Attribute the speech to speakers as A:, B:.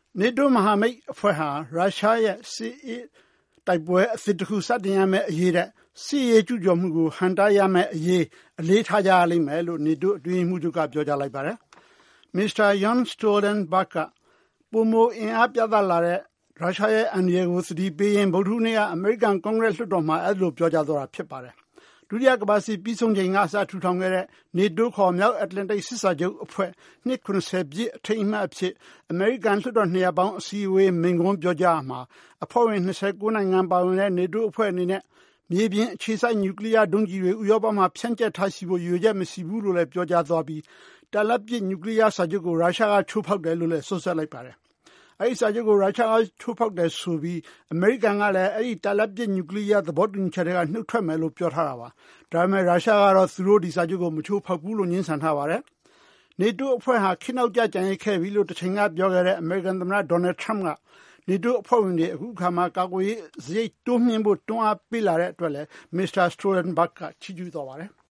A: NATO မဟာမိတ်အဖွဲ့ဟာရုရှားရဲ့စစ်ရေးတိုက်ပွဲအသစ်တစ်ခုစတင်ရမယ့်အရေးတဲ့စစ်ရေးကျူးကျော်မှုကိုဟန်တားရမယ့်အရေးအလေးထားကြရလိမ့်မယ်လို့ NATO အတွင်းရေးမှူးချုပ်ကပြောကြားလိုက်ပါတယ်။ Mr. Jens Stoltenberg ကပိုမိုအင်အားပြသလာတဲ့ရုရှားရဲ့အန္တရာယ်ကိုသတိပေးရင်းဗုဒ္ဓဟူးနေ့ကအမေရိကန်ကွန်ဂရက်လွှတ်တော်မှာအဲဒီလိုပြောကြားသွားတာဖြစ်ပါတယ်။ ဒုတိယကမ္ဘာစစ်ပြီးဆုံးချိန်ကအစထူထောင်ခဲ့တဲ့ NATO ခေါ်မြောက်အတ္တလန်တိတ်စစ်စာချုပ်အဖွဲ့နှစ် 70 ပြည့်အထိမ်းအမှတ်အဖြစ်အမေရိကန်လွှတ်တော်နှစ်ရပ်ပေါင်းအစည်းအဝေးမိန့်ခွန်းပြောကြားရာမှာအဖွဲ့ဝင်29နိုင်ငံပါဝင်တဲ့ NATO အဖွဲ့အနေနဲ့မြေပြင်အခြေစိုက်နျူကလ িয়ার ဒုံးကျည်တွေဥရောပမှာဖြန့်ကျက်ထားရှိဖို့ရည်ရွယ်ချက်မရှိဘူးလို့လည်းပြောကြားသွားပြီးတာလတ်ပစ်နျူကလ িয়ার စာချုပ်ကိုရုရှားကချိုးဖောက်တယ်လို့လည်းစွပ်စွဲလိုက်ပါတယ်။အဲဒီစာချုပ်ကိုရုရှားကချိုးဖောက်တယ်ဆိုပြီးအမေရိကန်ကလည်းအဲဒီတာလတ်ပစ်နျူကလ িয়ার သဘောတူညီချက်တွေကနှုတ်ထွက်မယ်လို့ပြောထားတာပါ။ဒါပေမဲ့ရုရှားကတော့သူတို့ဒီစာချုပ်ကိုမချိုးဖောက်ဘူးလို့ငြင်းဆန်ထားပါတယ်။ NATO အဖွဲ့ဟာခေတ်နောက်ကျကျန်ရစ်ခဲ့ပြီလို့တချိန်ကပြောခဲ့တဲ့အမေရိကန်သမ္မတဒေါ်နယ်ထရမ့်ကNATO အဖွဲ့ဝင်တွေအခုအခါမှာကာကွယ်ရေးစရိတ်တိုးမြှင့်ဖို့တွန်းအားပေးလာတဲ့အတွက်လည်း Mr. Stoltenberg ကချီးကျူးသွားပါတယ်။